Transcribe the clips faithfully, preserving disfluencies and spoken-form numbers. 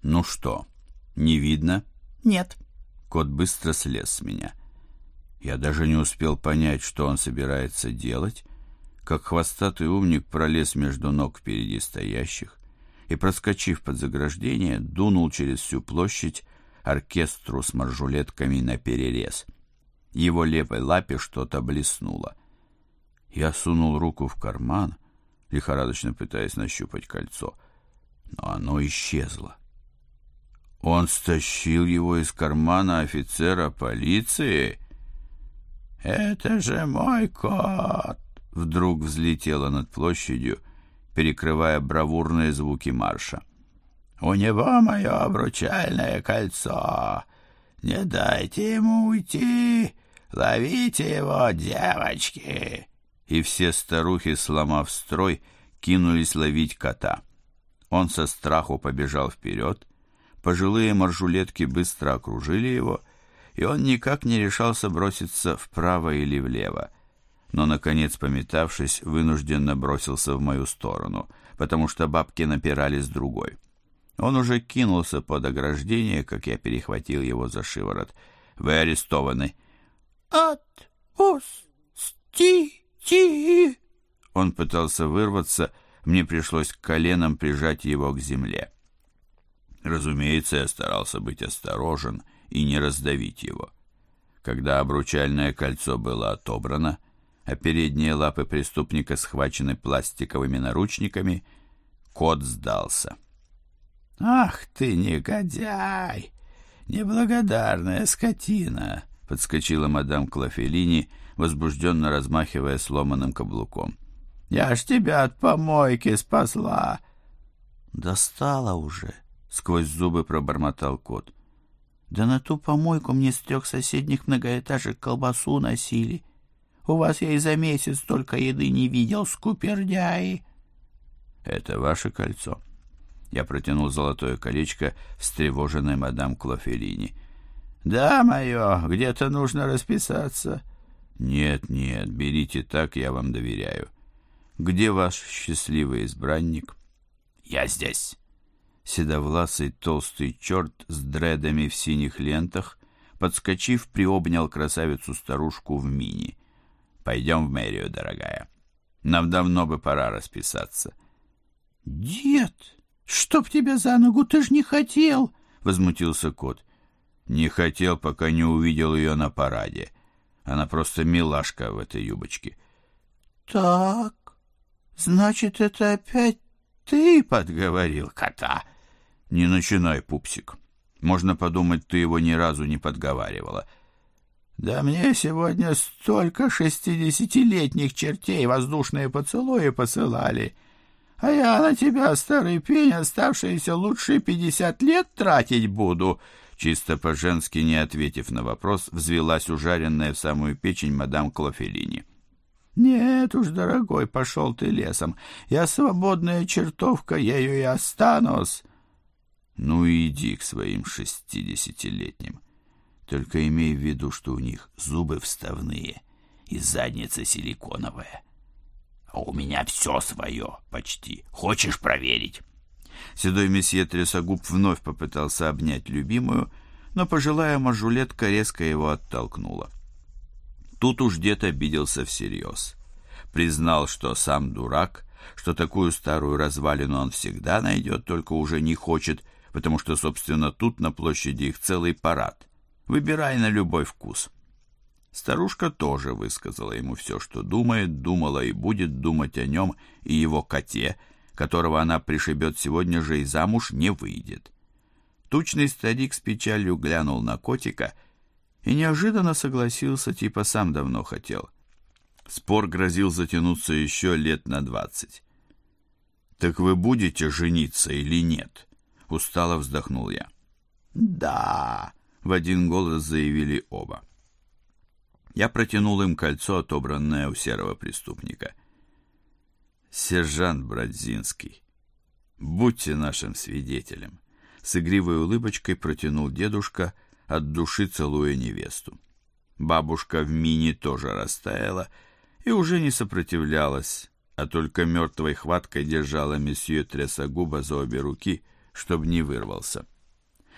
«Ну что, не видно?» «Нет». Кот быстро слез с меня. Я даже не успел понять, что он собирается делать, как хвостатый умник пролез между ног впереди стоящих и, проскочив под заграждение, дунул через всю площадь оркестру с маржулетками наперерез. Его левой лапе что-то блеснуло. Я сунул руку в карман, лихорадочно пытаясь нащупать кольцо, но оно исчезло. Он стащил его из кармана офицера полиции? «Это же мой кот!» Вдруг взлетело над площадью, перекрывая бравурные звуки марша. «У него мое обручальное кольцо! Не дайте ему уйти! Ловите его, девочки!» И все старухи, сломав строй, кинулись ловить кота. Он со страху побежал вперед, пожилые маржулетки быстро окружили его, и он никак не решался броситься вправо или влево. Но, наконец, пометавшись, вынужденно бросился в мою сторону, потому что бабки напирали с другой. Он уже кинулся под ограждение, как я перехватил его за шиворот. «Вы арестованы!» «Отпустите!» Он пытался вырваться, мне пришлось коленом прижать его к земле. Разумеется, я старался быть осторожен и не раздавить его. Когда обручальное кольцо было отобрано, а передние лапы преступника схвачены пластиковыми наручниками, кот сдался. «Ах ты, негодяй! Неблагодарная скотина!» — подскочила мадам Клофелини, возбужденно размахивая сломанным каблуком. «Я ж тебя от помойки спасла!» «Достала уже!» — сквозь зубы пробормотал кот. «Да на ту помойку мне с трех соседних многоэтажек колбасу носили. У вас я и за месяц столько еды не видел, скупердяи!» «Это ваше кольцо?» Я протянул золотое колечко встревоженной мадам Клофелини. «Да, мое, где-то нужно расписаться». «Нет, нет, берите так, я вам доверяю. Где ваш счастливый избранник?» «Я здесь». Седовласый толстый черт с дредами в синих лентах, подскочив, приобнял красавицу-старушку в мини. «Пойдем в мэрию, дорогая. Нам давно бы пора расписаться». «Дед, чтоб тебя за ногу, ты ж не хотел!» — возмутился кот. «Не хотел, пока не увидел ее на параде. Она просто милашка в этой юбочке». «Так, значит, это опять ты подговорил кота?» «Не начинай, пупсик. Можно подумать, ты его ни разу не подговаривала». «Да мне сегодня столько шестидесятилетних чертей воздушные поцелуи посылали, а я на тебя, старый пень, оставшиеся лучшие пятьдесят лет тратить буду». Чисто по-женски, не ответив на вопрос, взвелась ужаренная в самую печень мадам Клофелини. «Нет уж, дорогой, пошел ты лесом. Я свободная чертовка, ею и останусь». «Ну иди к своим шестидесятилетним. Только имей в виду, что у них зубы вставные и задница силиконовая. А у меня все свое почти. Хочешь проверить?» Седой месье Трясогуб вновь попытался обнять любимую, но пожилая мажулетка резко его оттолкнула. Тут уж дед обиделся всерьез. Признал, что сам дурак, что такую старую развалину он всегда найдет, только уже не хочет, потому что, собственно, тут на площади их целый парад. Выбирай на любой вкус. Старушка тоже высказала ему все, что думает, думала и будет думать о нем и его коте, которого она пришибет сегодня же и замуж не выйдет. Тучный старик с печалью глянул на котика и неожиданно согласился, типа сам давно хотел. Спор грозил затянуться еще лет на двадцать. «Так вы будете жениться или нет?» — устало вздохнул я. «Да!» — в один голос заявили оба. Я протянул им кольцо, отобранное у серого преступника. «Сержант Брадзинский, будьте нашим свидетелем!» С игривой улыбочкой протянул дедушка, от души целуя невесту. Бабушка в мини тоже растаяла и уже не сопротивлялась, а только мертвой хваткой держала месье Трясогуба за обе руки, чтобы не вырвался.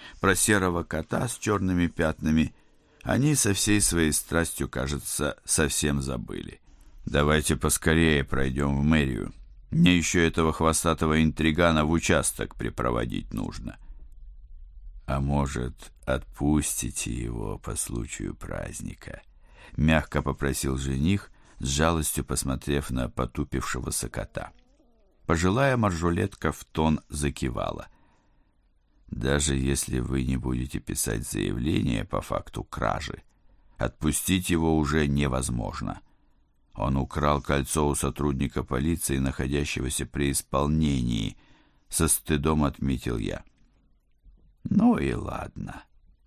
Про серого кота с черными пятнами они со всей своей страстью, кажется, совсем забыли. «Давайте поскорее пройдем в мэрию. Мне еще этого хвостатого интригана в участок припроводить нужно». «А может, отпустите его по случаю праздника?» — мягко попросил жених, с жалостью посмотрев на потупившегося кота. Пожилая маржулетка в тон закивала. «Даже если вы не будете писать заявление по факту кражи, отпустить его уже невозможно. Он украл кольцо у сотрудника полиции, находящегося при исполнении», — со стыдом отметил я. «Ну и ладно».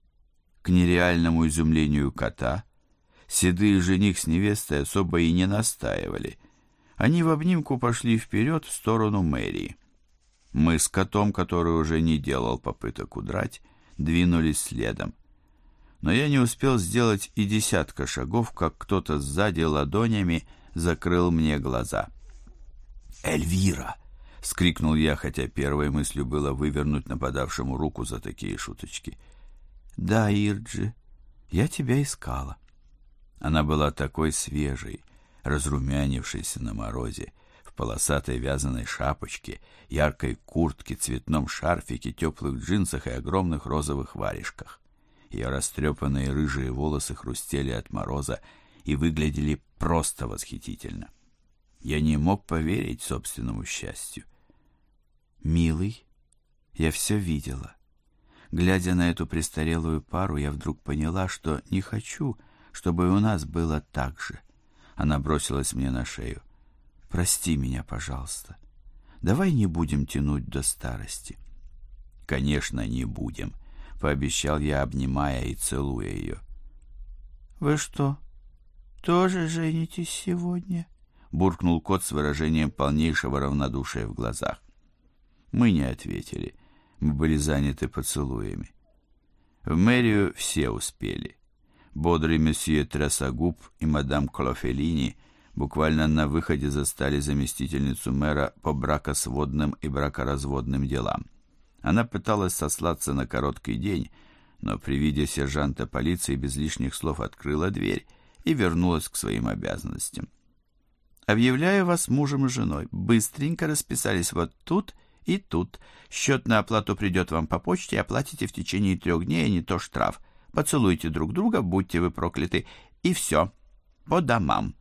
К нереальному изумлению кота седые жених с невестой особо и не настаивали. Они в обнимку пошли вперед в сторону мэрии. Мы с котом, который уже не делал попыток удрать, двинулись следом. Но я не успел сделать и десятка шагов, как кто-то сзади ладонями закрыл мне глаза. «Эльвира!» — вскрикнул я, хотя первой мыслью было вывернуть нападавшему руку за такие шуточки. «Да, Ирджи, я тебя искала». Она была такой свежей, разрумянившейся на морозе, в полосатой вязаной шапочке, яркой куртке, цветном шарфике, теплых джинсах и огромных розовых варежках. Ее растрепанные рыжие волосы хрустели от мороза и выглядели просто восхитительно. Я не мог поверить собственному счастью. «Милый, я все видела. Глядя на эту престарелую пару, я вдруг поняла, что не хочу, чтобы у нас было так же». Она бросилась мне на шею. «Прости меня, пожалуйста. Давай не будем тянуть до старости». «Конечно, не будем», — пообещал я, обнимая и целуя ее. «Вы что, тоже женитесь сегодня?» — буркнул кот с выражением полнейшего равнодушия в глазах. Мы не ответили. Мы были заняты поцелуями. В мэрию все успели. Бодрый месье Трясогуб и мадам Клофелини буквально на выходе застали заместительницу мэра по бракосводным и бракоразводным делам. Она пыталась сослаться на короткий день, но при виде сержанта полиции без лишних слов открыла дверь и вернулась к своим обязанностям. «Объявляю вас мужем и женой. Быстренько расписались вот тут и тут. Счет на оплату придет вам по почте, оплатите в течение трех дней, а не то штраф. Поцелуйте друг друга, будьте вы прокляты, и все, по домам».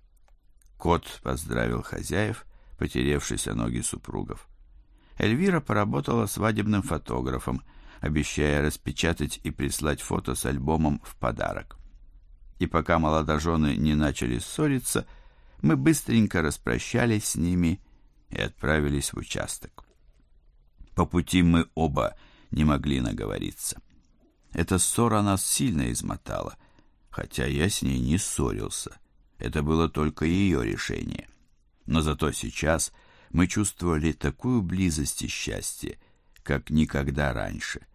Кот поздравил хозяев, потеревшись о ноги супругов. Эльвира поработала свадебным фотографом, обещая распечатать и прислать фото с альбомом в подарок. И пока молодожены не начали ссориться, мы быстренько распрощались с ними и отправились в участок. По пути мы оба не могли наговориться. Эта ссора нас сильно измотала, хотя я с ней не ссорился. Это было только ее решение. Но зато сейчас мы чувствовали такую близость и счастье, как никогда раньше.